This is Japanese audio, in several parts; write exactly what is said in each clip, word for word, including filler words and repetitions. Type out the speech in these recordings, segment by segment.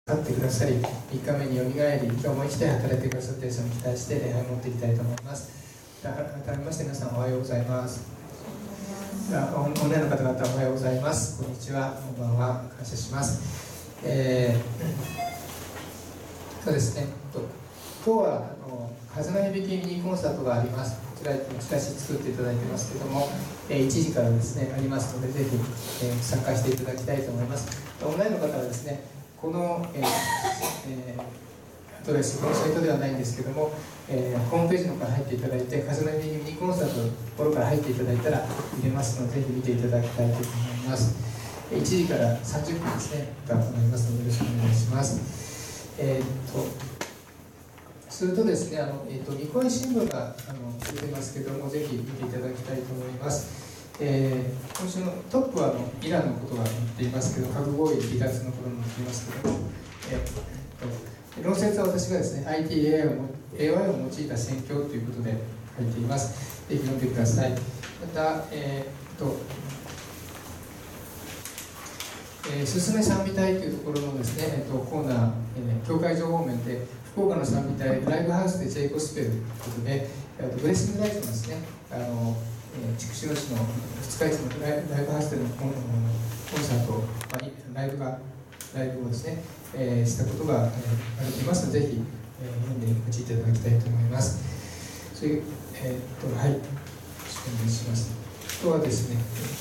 立ってくださり、みっかめによみがえり、今日も生きて働いてくださっている人に期待して礼拝を持っていきたいと思います。改めまして皆さんおはようございます。オンラインの方々おはようございます。こんにちは、こんばんは、感謝します。えー、そうですね、今日はあの風の響きミニコンサートがあります。こちらチラシ作っていただいてますけども、えー、いちじからですねありますので、ぜひ、えー、参加していただきたいと思います。オンラインの方はですね、この、えーえー、アドレス、このサイトではないんですけども、えー、ホームページの方から入っていただいて、風の響きミニコンサートのところから入っていただいたら見れますので、ぜひ見ていただきたいと思います。いちじからさんじゅっぷんですね、が行いますので、よろしくお願いします。えー、っとするとですね、あの、えー、っとニコイ新聞があの出てますけども、ぜひ見ていただきたいと思います。えー、今週のトップはあのイランのことが載っていますけど、核合意離脱のことも載っていますけども、えー、論説は私がですね アイティー エーアイ を, エーアイ を用いた宣教ということで書いています。ぜひ読んでください。また、えー、とえー、すすめ賛美隊というところのですね、えー、とコーナー、えー、教会情報面で福岡の賛美隊ライブハウスで J ゴスペルということで、えー、とブレッシングライフのですね、あのえー、筑紫野市のふつか市のライブハウスでのコンサート、まあ、ライブがライブをですね、えー、したことが、えー、ありますので、ぜひ、えー、読んでお待ちいただきたいと思います。それ、えー、っとはい、よろしくお願いします。あとはですね、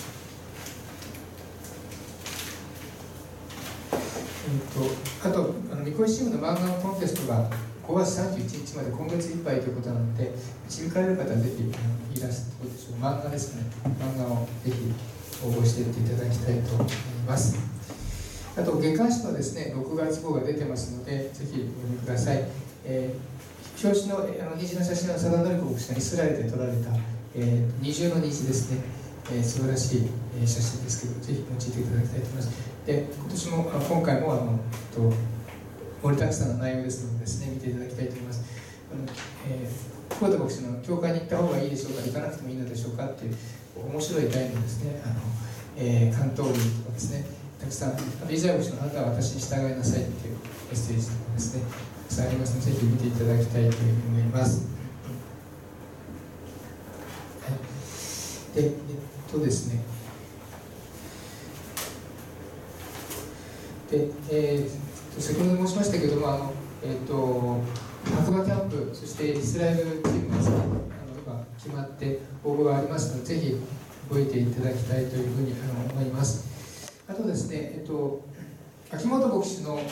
えー、っとあとあの三越新聞の漫画のコンテストがごがつさんじゅういちにちまで今月いっぱいということなので、導かれる方はぜひイラストでしょう漫画ですね、漫画をぜひ応募していっていただきたいと思います。あと月刊誌のですねろくがつ号が出てますので、ぜひお読みください。えー、表紙のあの虹の写真は佐田典子牧師がイスラエルで撮られた、えー、二重の虹ですね、えー、素晴らしい、えー、写真ですけど、ぜひ用いていただきたいと思います。で今年もあ今回もあのと盛りだくさんの内容ですのでですね、見ていただきたいと思います。あの、えー、久保田牧師の教会に行った方がいいでしょうか、行かなくてもいいのでしょうかっていう面白い題のですね、あの、えー、関東文とかですね、たくさん、イザヤ牧師のあなたは私に従いなさいっていうメッセージとかですね、たくさんありますので、ぜひ見ていただきたいというふうに思います。はい、で、えっとですね、で、えー先ほど申しましたけども、あの、えー、と白馬キャンプ、そしてイスラエルチームがですね、あの今決まって応募がありますので、ぜひ覚えていただきたいというふうにあの思います。あとですね、えっ、ー、と秋元牧師のあの、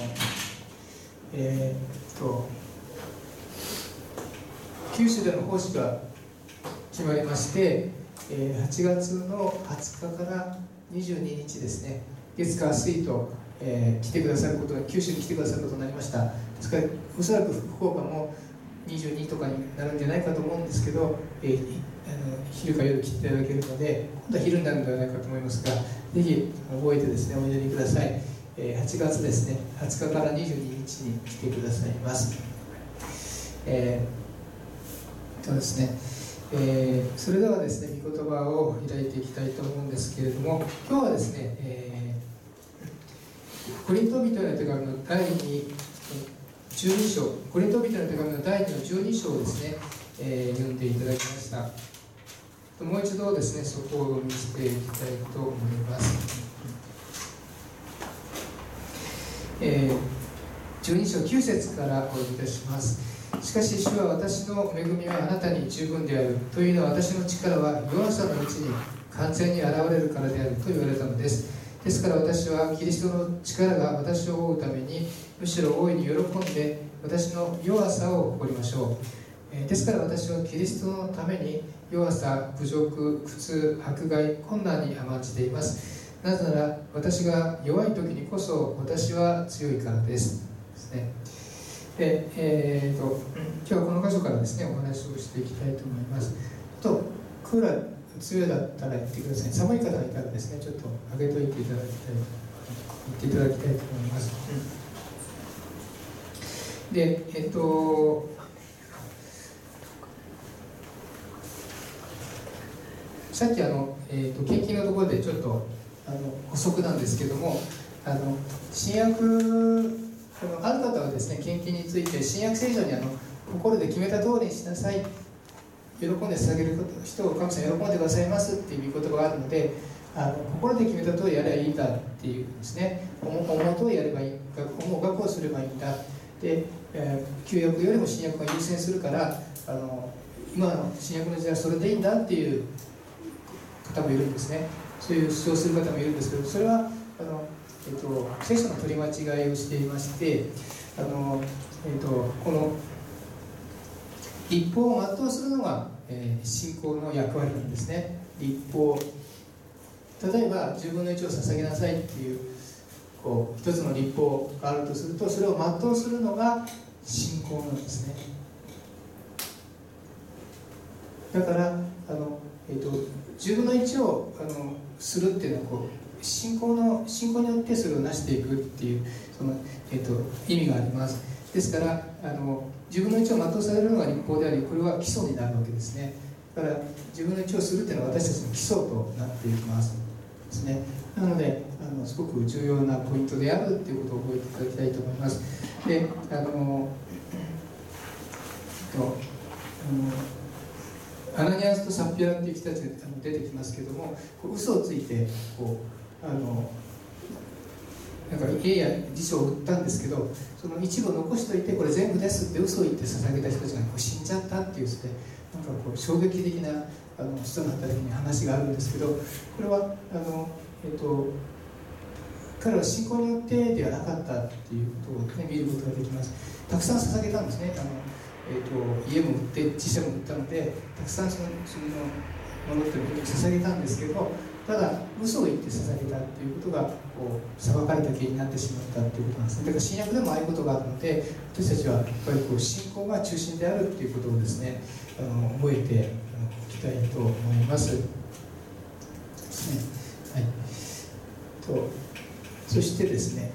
えー、と九州での奉仕が決まりまして、えー、はちがつのはつかからにじゅうににちですね、月火水とえー、来てくださることが九州に来てくださることになりました。ですからおそらく福岡もにじゅうにとかになるんじゃないかと思うんですけど、えー、あの昼か夜来ていただけるので、今度は昼になるのではないかと思いますが、ぜひ覚えてですねお祈りください。えー、はちがつですね、はつかからにじゅうににちに来てくださいます。えー、そうですね、えー、それではですね御言葉を開いていきたいと思うんですけれども、今日はですね、えーコリント人への手紙のだいにじゅうに章、コリント人への手紙のだいにのじゅうに章をですね、えー、読んでいただきました。もう一度ですね、そこを見せていきたいと思います。えー、じゅうに章きゅう節からお読みいたします。しかし主は私の恵みはあなたに十分である。というのは私の力は弱さのうちに完全に現れるからであると言われたのです。ですから私はキリストの力が私を覆うためにむしろ大いに喜んで私の弱さを誇りましょう。ですから私はキリストのために弱さ、侮辱、苦痛、迫害、困難に甘んじています。なぜなら私が弱い時にこそ私は強いからですですね。で、えー、と今日はこの箇所からですねお話をしていきたいと思います。とクーラー強いだったら言ってください。寒い方がいたらですね、ちょっと上げといていただきたい、言っていただきたいと思います。うん、で、えっと、さっきあの、えっと、献金のところでちょっとあの補足なんですけども、 あの新約、あのある方はですね、献金について新約聖書にあの心で決めた通りにしなさい、喜んで捧げる人を神様喜んでくださいますっていう御言葉があるので、あの心で決めた通りやればいいんだっていうんですね。思う通りやればいい、思う学をすればいいんだで、えー、旧約よりも新約が優先するから、あの今の新約の時代はそれでいいんだっていう方もいるんですね。そういう主張する方もいるんですけど、それはあの、えー、と聖書の取り間違いをしていまして、あの、えー、とこの立法を全うするのが、えー、信仰の役割なんですね。立法、例えばじゅうぶんのいちを捧げなさいっていう、こう一つの立法があるとすると、それを全うするのが信仰なんですね。だからあの、えー、とじゅうぶんのいちをあのするっていうのはこう信仰の信仰によってそれを成していくっていうその、えー、と意味があります。ですからあのじゅうぶんのいちを全うされるのが立法であり、これは基礎になるわけですね。だからじゅうぶんのいちをするっていうのは私たちの基礎となっていきますですね。なのであのすごく重要なポイントであるっていうことを覚えていただきたいと思います。で、あのえっとあのアナニアスとサッピアラっていう人たちが出てきますけども、こう嘘をついてこうあのなんか家や辞書を売ったんですけど、その一部を残しといてこれ全部ですって嘘を言って捧げた人たちがこう死んじゃったっていうですね、なんかこう衝撃的なあの人の働きに話があるんですけど、これはあの、えっと、彼は信仰によってではなかったっていうことを、ね、見ることができます。たくさん捧げたんですね。あのえー、と家も売って自社も売ったので、たくさんそのそのものっていうことに捧げたんですけど、ただ嘘を言って捧げたっていうことがこう裁かれた原因になってしまったっていうことなんですね。だから新約でもああいうことがあるので、私たちはやっぱりこう信仰が中心であるっていうことをですね、あの覚えておきたいと思いますですね。はい、とそしてですね、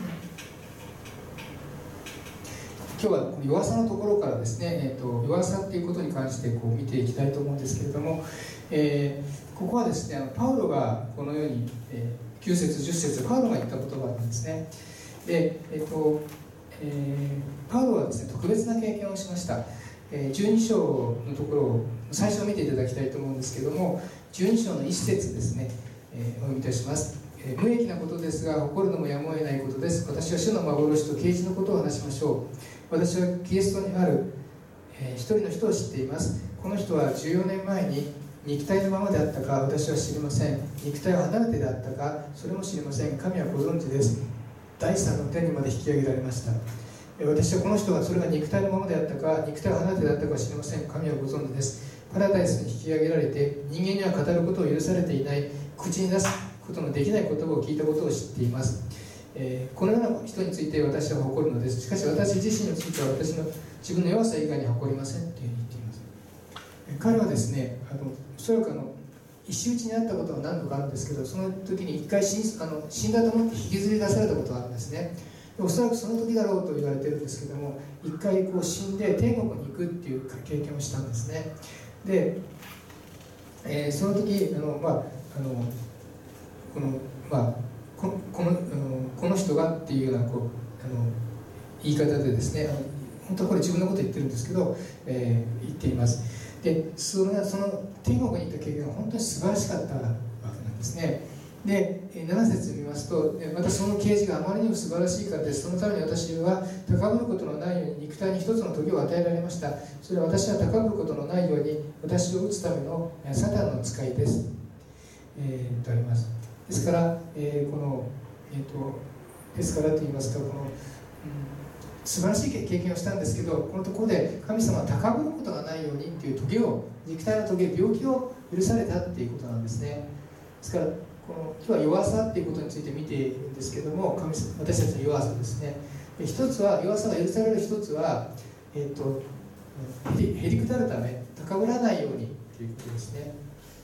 今日は弱さのところからですね、えー、と弱さっていうことに関してこう見ていきたいと思うんですけれども、えー、ここはですね、あのパウロがこのように、えー、きゅう節じゅっ節でパウロが言った言葉なんですね。で、えーとえー、パウロはですね、特別な経験をしました。えー、じゅうに章のところを最初見ていただきたいと思うんですけれども、じゅうに章のいち節ですね、えー、お読みいたします。えー、無益なことですが誇るのもやむを得ないことです。私は主の幻と啓示のことを話しましょう。私はキリストにある、えー、一人の人を知っています。この人はじゅうよねんまえに肉体のままであったか私は知りません。肉体を離れてであったかそれも知りません。神はご存知です。第三の天にまで引き上げられました。えー、私はこの人がそれが肉体のままであったか肉体を離れてであったかは知りません。神はご存知です。パラダイスに引き上げられて人間には語ることを許されていない、口に出すことのできない言葉を聞いたことを知っています。えー、このような人について私は誇るのです。しかし私自身については私の自分の弱さ以外に誇りませんというふうに言っています。えー、彼はですね、あのおそらくあの石打ちにあったことは何度かあるんですけど、その時に一回 死, あの死んだと思って引きずり出されたことがあるんですね。おそらくその時だろうと言われてるんですけども、一回こう死んで天国に行くっていう経験をしたんですね。で、えー、その時あの、まあ、あのこのまあこ の, こ, のこの人がっていうようなこうあの言い方でですね、あの本当はこれ自分のこと言ってるんですけど、えー、言っています。でそのその天国に行った経験が本当に素晴らしかったわけなんですね。でなな節見ますと、またその啓示があまりにも素晴らしいからです。そのために私は高ぶることのないように肉体に一つの時を与えられました。それは私は高ぶることのないように私を打つためのサタンの使いです、えー、とあります。ですから、えー、この、えー、とですからと言いますか、この、うん、素晴らしい経験をしたんですけど、このところで神様は高ぶることがないようにっていう棘を、肉体の棘、病気を許されたっていうことなんですね。ですからこの今日は弱さっていうことについて見ているんですけども、神様私たちの弱さですね。一つは弱さが許される一つは、えー、とへり、へりくだるため高ぶらないようにということですね。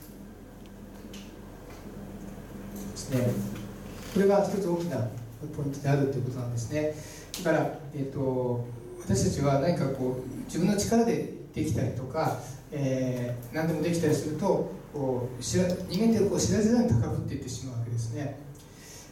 ですね。これが一つ大きなポイントであるということなんですね。だから、えー、と私たちは何かこう自分の力でできたりとか、えー、何でもできたりするとこう知ら人間ってこう知らずに高ぶっていってしまうわけですね。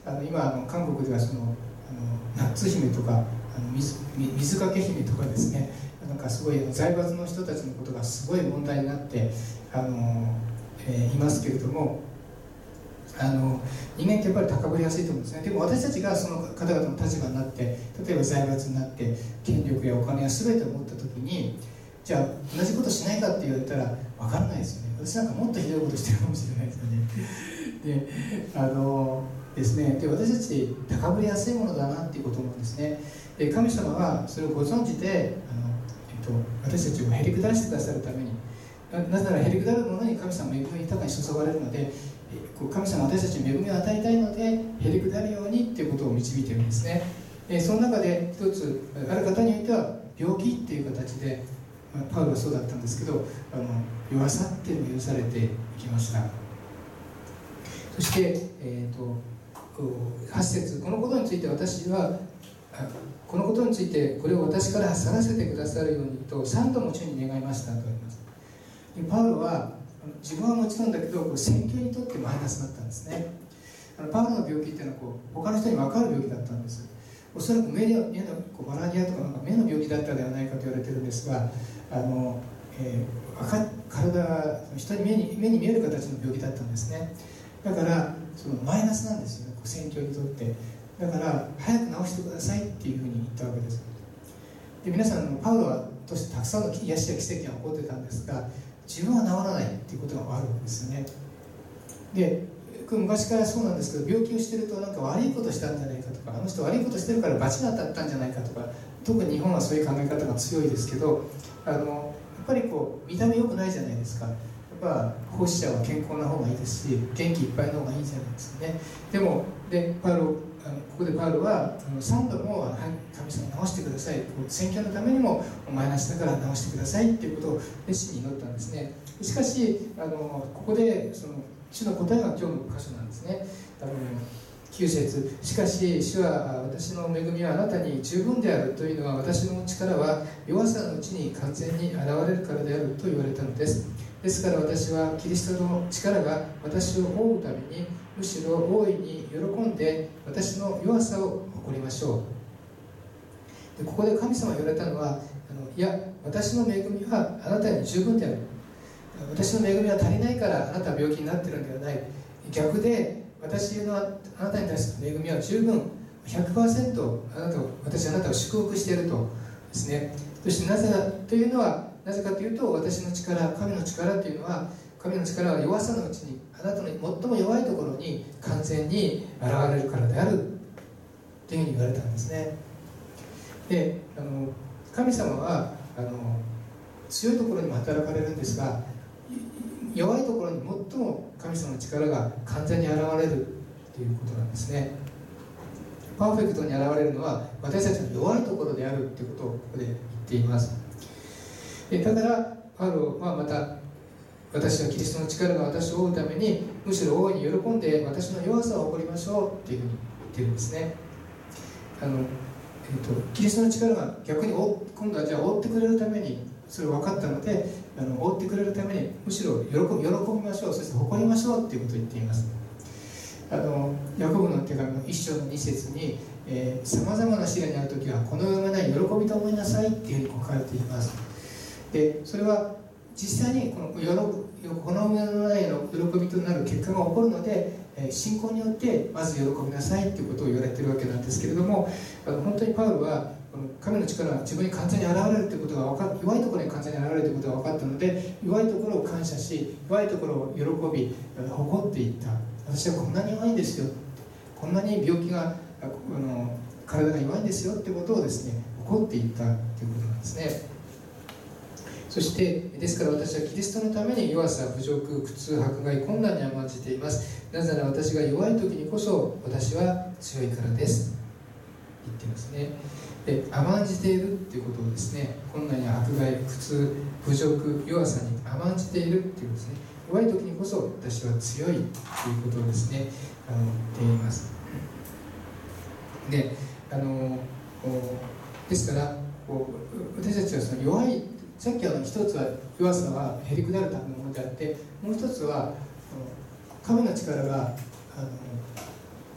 あの今あの韓国ではそのあのナッツ姫とかあの 水, 水かけ姫とかですね、なんかすごい財閥の人たちのことがすごい問題になってあの、えー、いますけれども、あの人間ってやっぱり高ぶりやすいと思うんですね。でも私たちがその方々の立場になって、例えば財閥になって権力やお金や全てを持った時に、じゃあ同じことしないかって言われたら分からないですよね。私なんかもっとひどいことしてるかもしれないですよね。であのですね、で私たち高ぶりやすいものだなっていうことを思うんですね。で神様はそれをご存知であの、えっと、私たちをへりくだらしてくださるために、な, なぜならへりくだるものに神様は恵みを豊かに注がれるので、神様は私たちに恵みを与えたいのでへりくだるようにっていうことを導いているんですね。でその中で一つある方においては病気っていう形で、まあ、パウロはそうだったんですけど、あの弱さっていうのが許されていきました。そして、えー、とはち節、このことについて私はこのことについてこれを私から去らせてくださるようにとさんども主に願いましたとあります。でパウロは自分はもちろんだけど宣教にとってマイナスだったんですね。あのパウロの病気っていうのはこう他の人に分かる病気だったんです。おそらく目の目のこうマラリアとかなんか目の病気だったのではないかと言われてるんですが、あの、えー、赤体が人に目に目に見える形の病気だったんですね。だからそのマイナスなんですよね、宣教にとって。だから早く治してくださいっていうふうに言ったわけです。で皆さん、パウロはとしてたくさんの癒しや奇跡が起こってたんですが、自分は治らないっていうことがあるんですよね。で昔からそうなんですけど、病気をしてるとなんか悪いことしたんじゃないかとか、あの人悪いことしてるから罰が当たったんじゃないかとか、特に日本はそういう考え方が強いですけど、あのやっぱりこう見た目良くないじゃないですか。やっぱ奉仕者は健康な方がいいですし、元気いっぱいの方がいいじゃないですかね。でもでパウロあのここでパウロはあのさんども、はい、神様治してください、宣教のためにもお前なしだから治してくださいっていうことを熱心に祈ったんですね。しかしあのここでその主の答えが今日の箇所なんですね。あのきゅう節、しかし主は私の恵みはあなたに十分であるというのは、私の力は弱さのうちに完全に現れるからであると言われたのです。ですから私はキリストの力が私を覆うために、むしろ大いに喜んで私の弱さを誇りましょう。でここで神様が言われたのは、あのいや私の恵みはあなたに十分である、私の恵みは足りないからあなたは病気になっているのではない、逆で私のあなたに対する恵みは十分 ひゃくパーセント あなたを私はあなたを祝福しているとですね。そしてなぜかというのは、なぜかというと、私の力、神の力というのは、神の力は弱さのうちにあなたの最も弱いところに完全に現れるからであるというふうに言われたんですね。であの神様はあの強いところにも働かれるんですが、弱いところに最も神様の力が完全に現れるということなんですね。パーフェクトに現れるのは私たちの弱いところであるということをここで言っています。だからパウロはまた、私はキリストの力が私を覆うために、むしろ大いに喜んで私の弱さを誇りましょうっていうふうに言ってるんですね。あの、えーと、キリストの力が逆に今度はじゃあ覆ってくれるために、それを分かったので、あの覆ってくれるためにむしろ喜び、喜びましょう、そして誇りましょうっていうことを言っています。あのヤコブの手紙のいっ章のに節に、さまざまな試練にあるときはこの上がない喜びと思いなさいっていうふうに書かれています。でそれは実際にこのこの上のないの喜びとなる結果が起こるので、信仰によってまず喜びなさいということを言われているわけなんですけれども、あの本当にパウロは神の力が自分に完全に現れるということが分かっ弱いところに完全に現れるということが分かったので、弱いところを感謝し、弱いところを喜び誇っていった。私はこんなに弱いんですよ、こんなに病気があの体が弱いんですよってことをですね誇っていったということなんですね。そしてですから私はキリストのために弱さ、侮辱、苦痛、迫害、困難に甘んじています。なぜなら私が弱い時にこそ私は強いからです言ってますね。で甘んじているっていうことをですね、困難や迫害、苦痛、侮辱、弱さに甘んじているっていうですね、弱い時にこそ私は強いということをですね、あの言っています。であのですからこう私たちはその弱い、さっきあの一つは弱さはへりくだるためのものであって、もう一つは神の力があの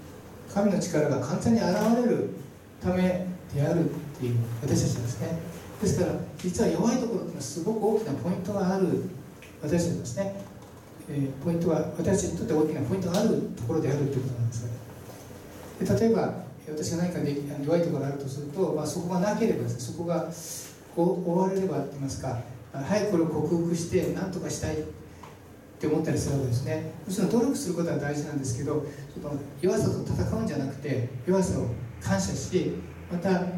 神の力が簡単に現れるためであるっていう私たちですね。ですから実は弱いところっていうのはすごく大きなポイントがある私たちですね、えー、ポイントは私たちにとって大きなポイントがあるところであるということなんです。で例えば私が何かで弱いところがあるとすると、まあ、そこがなければですね、そこが追われればといいますか、早くこれを克服して何とかしたいって思ったりするわけですね。もちろん努力することは大事なんですけど、その弱さと戦うんじゃなくて弱さを感謝し、またあの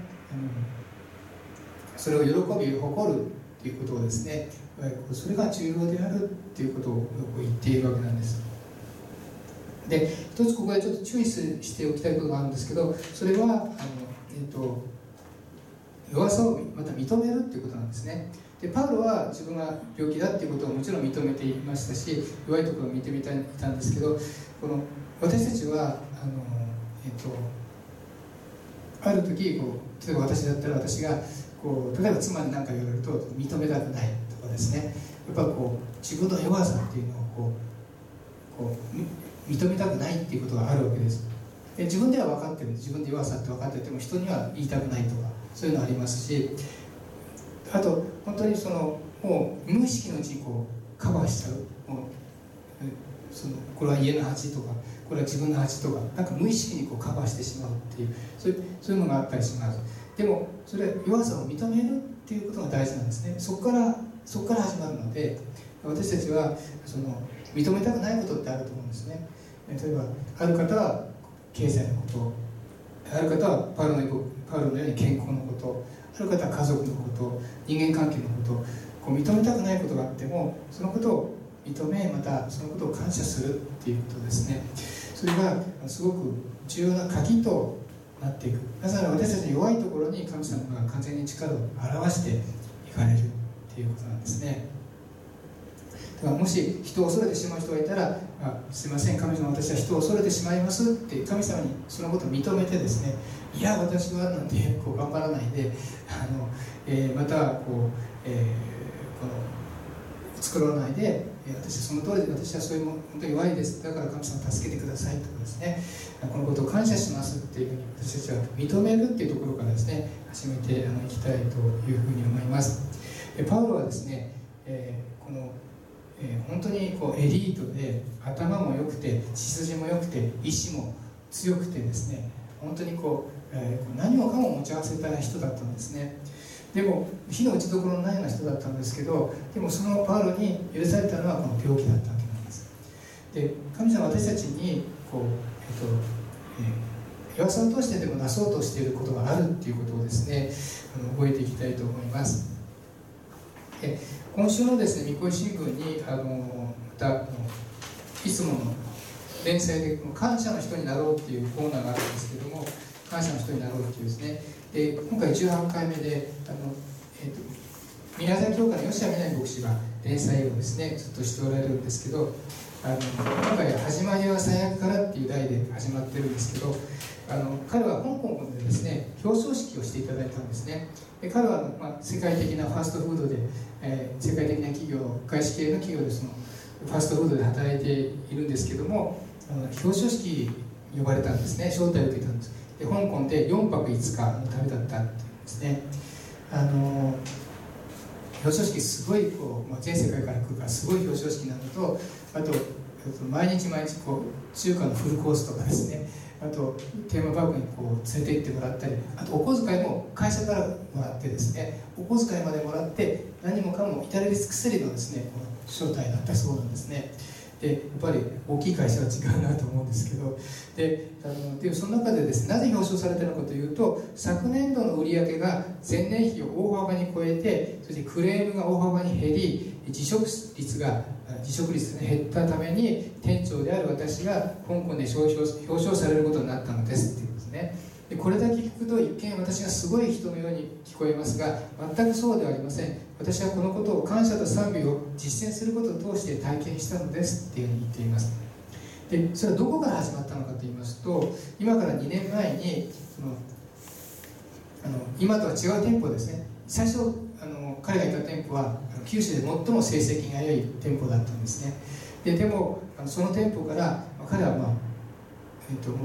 それを喜び誇るということをですね、それが重要であるということをよく言っているわけなんです。で一つここでちょっと注意しておきたいことがあるんですけど、それはあの、えー、と弱さをまた認めるということなんですね。でパウロは自分が病気だということをもちろん認めていましたし、弱いところを見てみたいたんですけど、この私たちはあの、えー、とある時こう、例えば私だったら私がこう例えば妻に何か言われると認めたくないとかですね、やっぱこう自分の弱さっていうのをこうこう認めたくないっていうことがあるわけです。で自分では分かってる、自分で弱さって分かってても人には言いたくないとか、そういうのありますし、あと本当にそのもう無意識のうちにこうカバーしちゃう、もうそのこれは家の恥とか、これは自分の恥とか、なんか無意識にこうカバーしてしまうっていう、そういう、そういうのがあったりします。でもそれは弱さを認めるっていうことが大事なんですね。そこからそこから始まるので、私たちはその認めたくないことってあると思うんですね。例えばある方は経済のこと、ある方はパウロのパウロのように健康のこと、ある方は家族のこと、人間関係のこと、こう認めたくないことがあってもそのことを認め、またそのことを感謝するっていうことですね。それがすごく重要な鍵となっていく。なぜなら私たちの弱いところに神様が完全に力を表していかれるっていうことなんですね。だからもし人を恐れてしまう人がいたら、あすいません神様、私は人を恐れてしまいますって神様にそのことを認めてですね、いや私はなんてこう頑張らないで、あの、えー、またこう、えー、この作らないで、私はその通りで、私はそういうも本当に弱いです、だから神様助けてくださいとかですね、このことを感謝しますっていうふうに私たちは認めるっていうところからですね、始めていきたいというふうに思います。パウロはですね、えー、このえー、本当にこうエリートで頭も良くて血筋も良くて意志も強くてですね、本当にこう、えー、何もかも持ち合わせた人だったんですね。でも火の打ちどころのないような人だったんですけど、でもそのパウロに許されたのはこの病気だったわけなんです。で神様は私たちにこう、えっとえー、弱さを通してでもなそうとしていることがあるっていうことをですね、あの覚えていきたいと思います。で今週のですね、三越新聞にあのまたあのいつもの連載で感謝の人になろうっていうコーナーがあるんですけども、感謝の人になろうっていうですね、で今回じゅうはちかいめであの、えー、と宮崎教会の吉田美奈牧師が連載をですねずっとしておられるんですけど、あの今回は「始まりは最悪から」っていう題で始まってるんですけど、あの彼は香港でですね表彰式をしていただいたんですね。で彼は、まあ、世界的なファーストフードで、えー、世界的な企業、外資系の企業でそのファーストフードで働いているんですけども、あの表彰式に呼ばれたんですね。招待を受けたんです。で香港でよんぱくいつかの旅だったっていうんですね。あの表彰式すごいこう、まあ、全世界から来るからすごい表彰式なのと、あと毎日毎日こう中華のフルコースとかですね、あとテーマパークにこう連れて行ってもらったり、あとお小遣いも会社からもらってですね、お小遣いまでもらって何もかも至れり尽くせりのですねこの招待だったそうなんですね。でやっぱり大きい会社は違うなと思うんですけど、であのでその中でですね、なぜ表彰されているのかというと、昨年度の売上が前年比を大幅に超えて、そしてクレームが大幅に減り、辞職率が辞職率が減ったために店長である私が香港で表彰、表彰されることになったのですっていうんですね。でこれだけ聞くと一見私がすごい人のように聞こえますが、全くそうではありません。私はこのことを感謝と賛美を実践することを通して体験したのですっていうふうに言っています。でそれはどこから始まったのかと言いますと、今からにねんまえにそのあの今とは違う店舗ですね。最初あの彼がいた店舗は九州で最も成績が良い店舗だったんですね。ででもあのその店舗から彼は、まあえっともう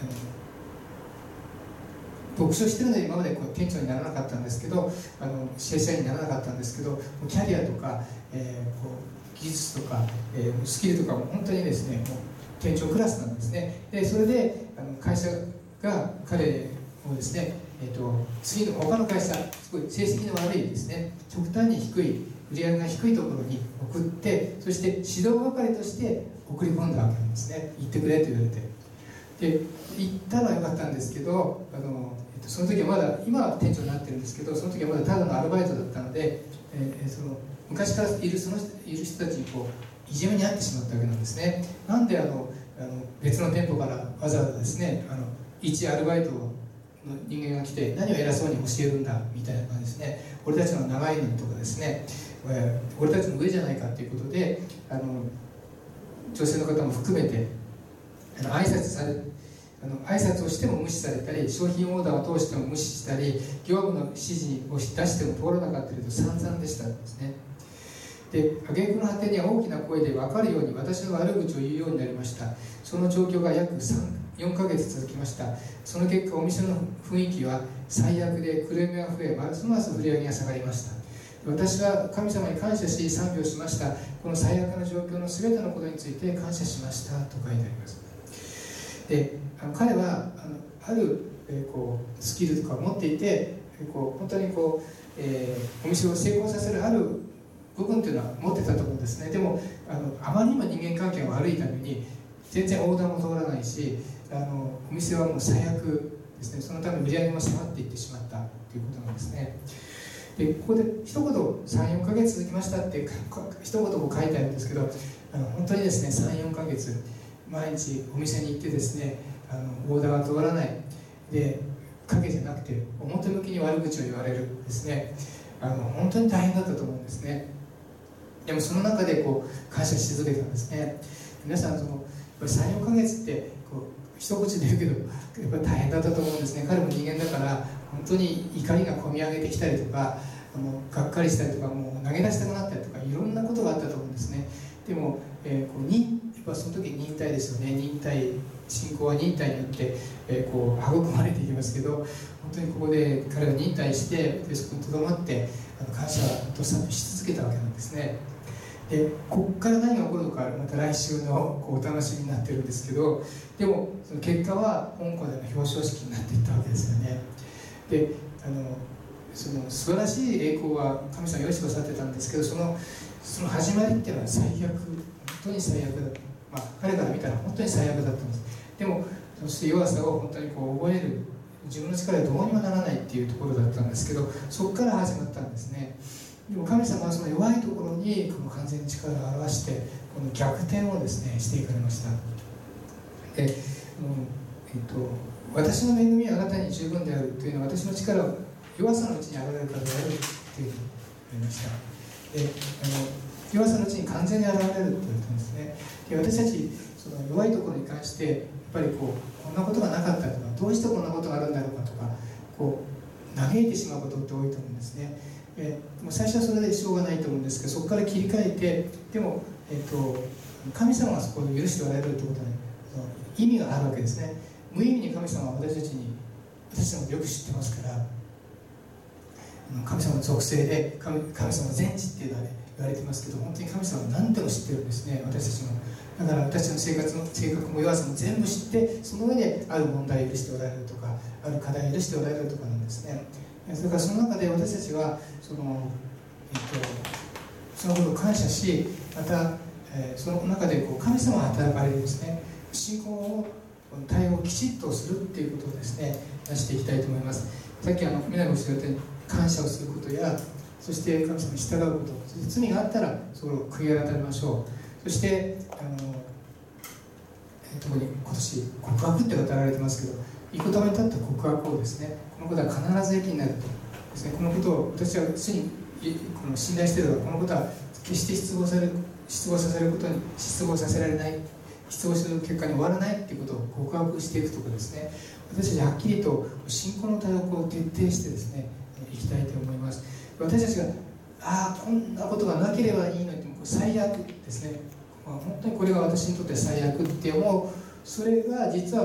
読書してるので今までこう店長にならなかったんですけど、あの正社員にならなかったんですけど、キャリアとか、えー、こう技術とか、えー、スキルとかも本当にですね、もう店長クラスなんですね。でそれであの会社が彼をですね、えー、と次の他の会社、すごい成績の悪いですね、極端に低い売り上げが低いところに送って、そして指導係として送り込んだわけなんですね。行ってくれと言われて、で行ったのは良かったんですけど、あの、えっと、その時はまだ、今は店長になってるんですけど、その時はまだただのアルバイトだったので、えー、その昔からいるそのいる人たちにこういじめに遭ってしまったわけなんですね。なんであのあの別の店舗からわざわざですね、あの一アルバイトの人間が来て何を偉そうに教えるんだみたいな感じですね。俺たちの長いのにとかですね、えー、俺たちの上じゃないかということで、あの女性の方も含めてあの挨拶されあの挨拶をしても無視されたり、商品オーダーを通しても無視したり、業務の指示を出しても通らなかったりと散々でしたんですね。で挙句の果てには大きな声で分かるように私の悪口を言うようになりました。その状況が約よんかげつ続きました。その結果お店の雰囲気は最悪で、クレームが増え、ますます売り上げが下がりました。私は神様に感謝し賛美をしました。この最悪の状況の全てのことについて感謝しましたと書いてあります。であの彼はあのある、えー、こうスキルとかを持っていて、えー、こう本当にこう、えー、お店を成功させるある部分というのは持ってたと思うんですね。でもあのあまりにも人間関係が悪いために全然オーダーも通らないし、あのお店はもう最悪ですね。そのため売り上げも下がっていってしまったということなんですね。でここで一言さん、よんかげつ続きましたって一言も書いてあるんですけど、あの本当にですねさん、よんかげつ毎日お店に行ってですね、あのオーダーが通らないで、影じゃなくて表向きに悪口を言われるですね、あの本当に大変だったと思うんですね。でもその中でこう感謝し続けたんですね。皆さんそのさん、よんかげつってこう一口で言うけどやっぱり大変だったと思うんですね。彼も人間だから本当に怒りがこみ上げてきたりとか、あのがっかりしたりとか、もう投げ出したくなったりとか、いろんなことがあったと思うんですね。でも、えー、こうにやっぱその時に忍耐ですよね。忍耐、信仰は忍耐によって、えー、こう育まれていきますけど、本当にここで彼は忍耐してでそこにとどまってあの感謝と賛美し続けたわけなんですね。でここから何が起こるのかまた来週のこうお楽しみになってるんですけど、でもその結果は香港での表彰式になっていったわけですよね。であのその素晴らしい栄光は神様が用意してくださってたんですけど、そのその始まりっていうのは最悪、本当に最悪だった、まあ、彼から見たら本当に最悪だったんです。でもそして弱さを本当にこう覚える、自分の力でどうにもならないっていうところだったんですけど、そこから始まったんですね。でも神様はその弱いところにこの完全に力を表して、この逆転をですねしていかれました。で、うんえっと、私の恵みはあなたに十分であるというのは、私の力を弱さのうちに現れるからであるというふうに言いました。であの弱さのうちに完全に現れると言われたんですね。で私たちその弱いところに関してやっぱりこうこんなことがなかったとか、どうしてこんなことがあるんだろうかとか、こう嘆いてしまうことって多いと思うんですね。えー、もう最初はそれでしょうがないと思うんですけど、そこから切り替えて、でも、えー、と神様がそこを許しておられるということは、ね、意味があるわけですね。無意味に神様は私たちに私たちのことよく知ってますから、神様の属性で 神, 神様の全知っていうのは、ね、言われてますけど、本当に神様は何でも知ってるんですね、私たちの。だから私たちの生活の性格も弱さも全部知って、その上である問題を許しておられるとか、ある課題を許しておられるとかなんですね。だからその中で私たちはその、えっと、そのことを感謝し、また、えー、その中でこう神様が働かれるですね、信仰を対応をきちっとするっていうことをですね出していきたいと思います。さっきあの皆がおっしゃったように、感謝をすることや、そして神様に従うこと、そして罪があったらそれを悔い改めましょう。そしてあの特に今年告白って語られてますけど、いい言葉に立った告白をですね、このことは必ず益になるとですね、このことを私は常にこの信頼しているのは、このことは決して失望される失望させることに失望させられない、失望する結果に終わらないっていうことを告白していくとかですね、私たちはっきりと信仰の対応を徹底してですねいきたいと思います。私たちがああこんなことがなければいいのに、最悪ですね、まあ、本当にこれが私にとって最悪って思う、それが実は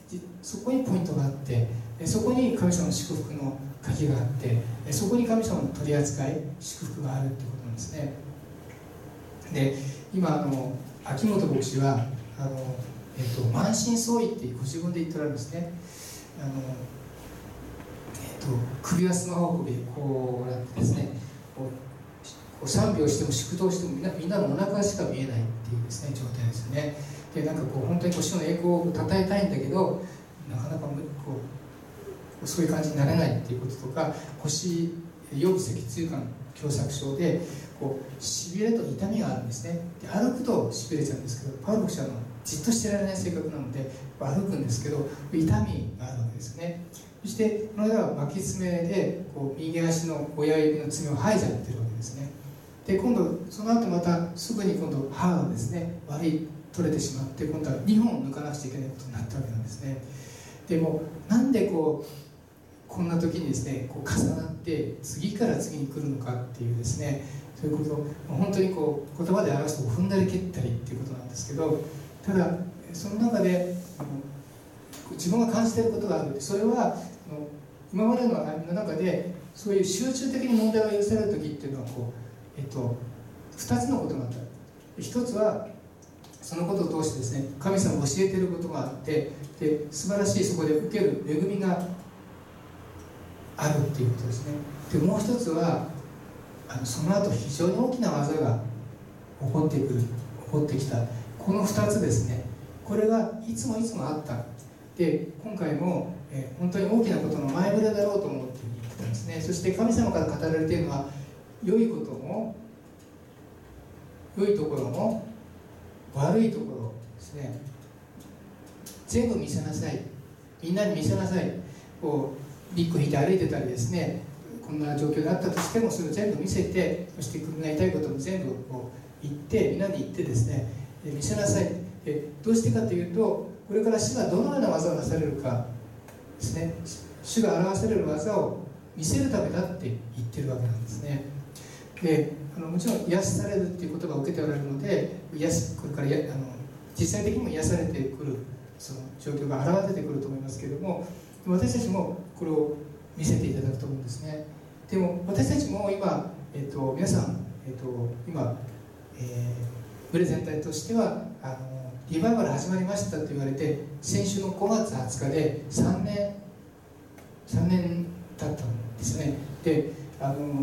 そこにポイントがあって、そこに神様の祝福の鍵があって、そこに神様の取り扱い祝福があるということなんですね。で今あの秋元牧師はあの、えっと、満身創痍ってご自分で言っておられるんですね。あの、えっと、首はスマホ首でこうやってですね、こうこう賛美をしても祝祷してもみんな、みんなのお腹しか見えないっていうですね状態ですよね。でなんかこう本当にこう主の栄光をたたえたいんだけど、なかなかこうそういう感じになれないっていうこととか、腰腰部脊椎管狭窄症でこうしびれと痛みがあるんですね。で歩くとしびれちゃうんですけど、パウロ牧師はじっとしてられない性格なので歩くんですけど痛みがあるわけですね。そしてこの間は巻き爪でこう右足の親指の爪を剥いじゃってるわけですね。で今度その後またすぐに今度歯がですね悪い取れてしまって、今度はにほん抜かなくちゃいけないことになったわけなんですね。でもなんでこうこんな時にですねこう重なって次から次に来るのかっていうですね、そういうことを本当にこう言葉で表すと踏んだり蹴ったりっていうことなんですけど、ただその中であの自分が感じていることがある。それはあの今までの歩みの中でそういう集中的に問題が許される時っていうのはこう、えっと、ふたつのことがあった。ひとつはそのことを通してですね神様が教えていることがあって、で素晴らしいそこで受ける恵みがあるっていうことですね。でもう一つはあのその後非常に大きな技が起こってくる起こってきた、このふたつですね。これがいつもいつもあった。で今回も、えー、本当に大きなことの前触れだろうと思うっていうふうに言ってたんですね。そして神様から語られているのは良いことも良いところも悪いところですね、全部見せなさい、みんなに見せなさい。こうリック引いて歩いてたりですね、こんな状況があったとしてもそれを全部見せて、そして国が言いたいことも全部こう言ってみんなに言ってですね見せなさい。でどうしてかというと、これから主がどのような技をなされるかですね、主が表される技を見せるためだって言ってるわけなんですね。であのもちろん癒しされるっていう言葉を受けておられるので、癒しこれからやあの実際的にも癒されてくるその状況が現れてくると思いますけれども、私たちもこれを見せていただくと思うんですね。でも私たちも今、えっと、皆さん、えっと、今、えー、ブレ全体としてはあのリバイバル始まりましたと言われて、先週のごがつはつかでさんねんさんねん経ったんですよね。であのあの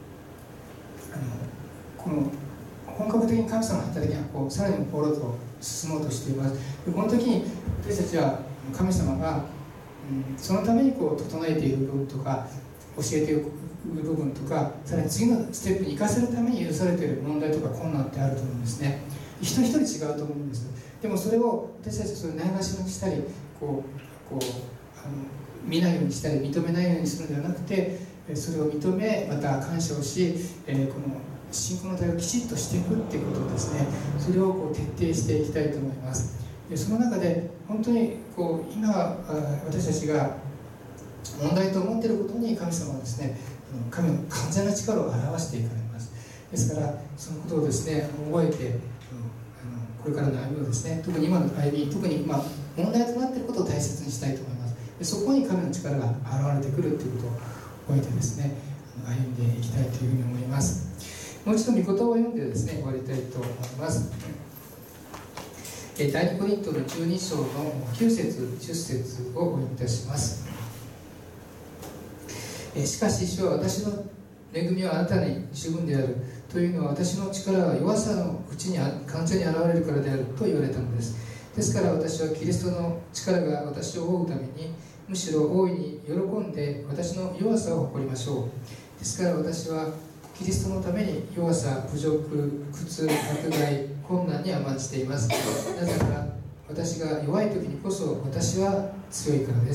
この本格的に神様の働きがこうさらにフォローと進もうとしています。でこの時に私たちは神様が、うん、そのためにこう整えている部分とか教えている部分とか、さらに次のステップに生かせるために許されている問題とか困難ってあると思うんですね。一人一人違うと思うんです。でもそれを私たちはそれをないがしろにしたりこうこうあの見ないようにしたり認めないようにするのではなくて、それを認めまた感謝をし、えー、この信仰の対応をきちっとしていくっていうことですね、それをこう徹底していきたいと思います。でその中で本当にこう今私たちが問題と思っていることに神様はですね神の完全な力を表していかれます。ですからそのことをですね覚えて、これからの歩みをですね、特に今の歩み、特に今問題となっていることを大切にしたいと思います。でそこに神の力が現れてくるということを覚えてですね歩んでいきたいというふうに思います。もう一度御言葉を読んでですね終わりたいと思います。第二コリントのじゅうに章のきゅう節じゅっ節をお読みいたします。しかし主は私の恵みはあなたに十分であるというのは、私の力は弱さのうちに完全に現れるからであると言われたのです。ですから私はキリストの力が私を覆うために、むしろ大いに喜んで私の弱さを誇りましょう。ですから私はキリストのために弱さ、侮辱、苦痛、迫害、困難に甘んじています。なぜなら私が弱い時にこそ私は強いからです。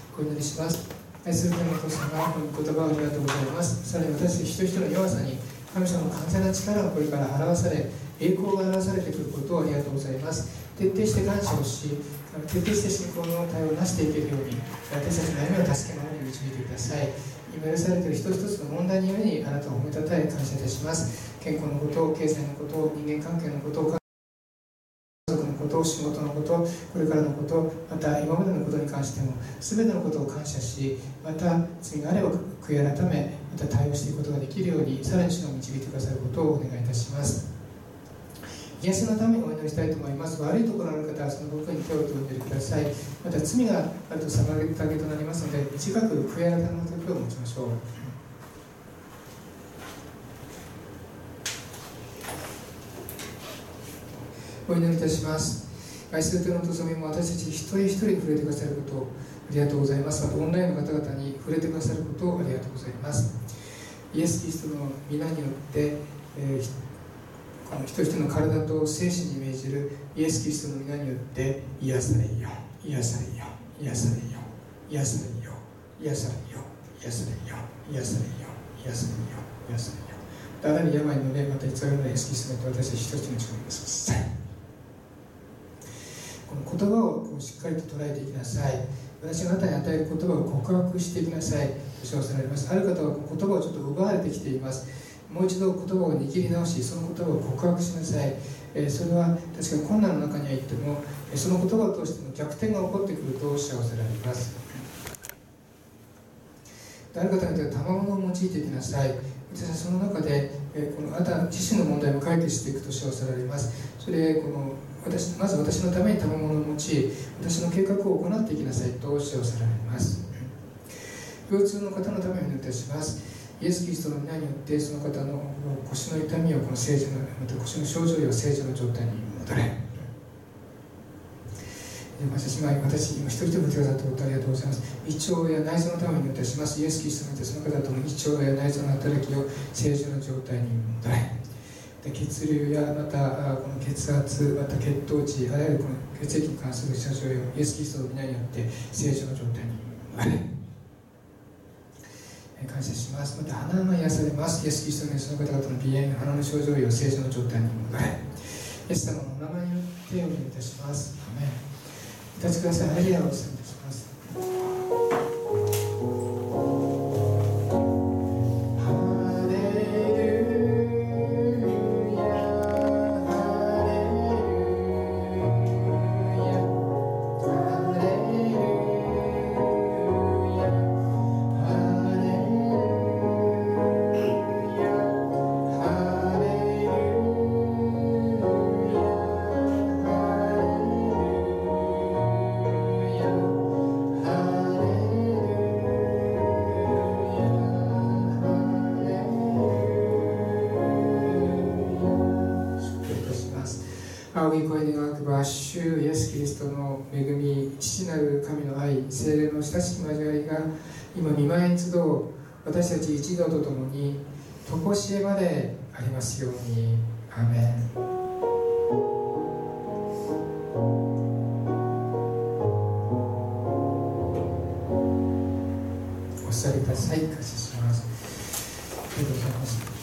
お祈りします。愛する神のお父様、この言葉をありがとうございます。さらに私一人一人の弱さに神様の完全な力がこれから表され、栄光が表されてくることをありがとうございます。徹底して感謝をし、徹底して信仰の対応をなしていけるように、私たちの歩みを助けの方に導いてください。今許されている一つ一つの問題によりあなたを褒めたたえ感謝いたします。健康のこと、経済のこと、人間関係のこと、家族のこと、 と、仕事のこと、これからのこと、また今までのことに関しても全てのことを感謝し、また罪があれば悔い改め、また対応していくことができるように、さらに主の導いてくださることをお願いいたします。癒しのためにお祈りしたいと思います。悪いところのある方はその僕に手を取ってください。また罪があると妨げとなりますので、短く悔い改めの時を持ちましょう。お祈りいたします。愛する手の望みも私たち一人一人に触れてくださることをありがとうございます。またオンラインの方々に触れてくださることをありがとうございます。イエス・キリストの皆によって、えーこの一人一人の体と精神に命じるイエス・キリストの皆によって癒されよ、癒されよ、癒されよ、癒されよ、癒されよ、癒されよ、癒されよ、癒されよ、癒されよ。あらゆる病のね、また偽りのイエス・キリストによって私たち一人一人の力をください。この言葉をこうしっかりと捉えていきなさい。私があなたに与える言葉を告白していきなさいと称せられます。ある方は言葉をちょっと奪われてきています。もう一度言葉を握り直し、その言葉を告白しなさい。えー、それは確かに困難の中に入っても、その言葉を通しての逆転が起こってくると幸せられます。ある方によっては賜物を用いていきなさい。私はその中で、えー、このあなた自身の問題も解決していくと幸せられます。それでこの私まず私のために賜物を用い、私の計画を行っていきなさいと幸せられます。腰痛の方のためにお祈りいたします。イエス・キリストの皆によってその方の腰の痛みをこの正常な、また腰の症状や正常な状態に戻れ。私今私今一人一人見てくださったことありがとうございます。胃腸や内臓のためにお祈りいたします。イエス・キリストによってその方との胃腸や内臓の働きを正常な状態に戻れ。で血流やまたこの血圧、また血糖値、あらゆるこの血液に関する症状をイエス・キリストの皆によって正常な状態に戻れ。感謝します。また鼻が癒されます。イエス・キリストのその方々の鼻炎、鼻の症状や正常な状態に戻れ。イエス様のお名前によってお祈りいたします。アメン。お立ちください。ハレルヤをお伝えいたします。仰ぎ声に願くば主イエス・キリストの恵み、父なる神の愛、聖霊の親しき交わりが今御前に集う私たち一同とともに常しえまでありますように。アーメン。お座りください。感謝します。ありがとうございます。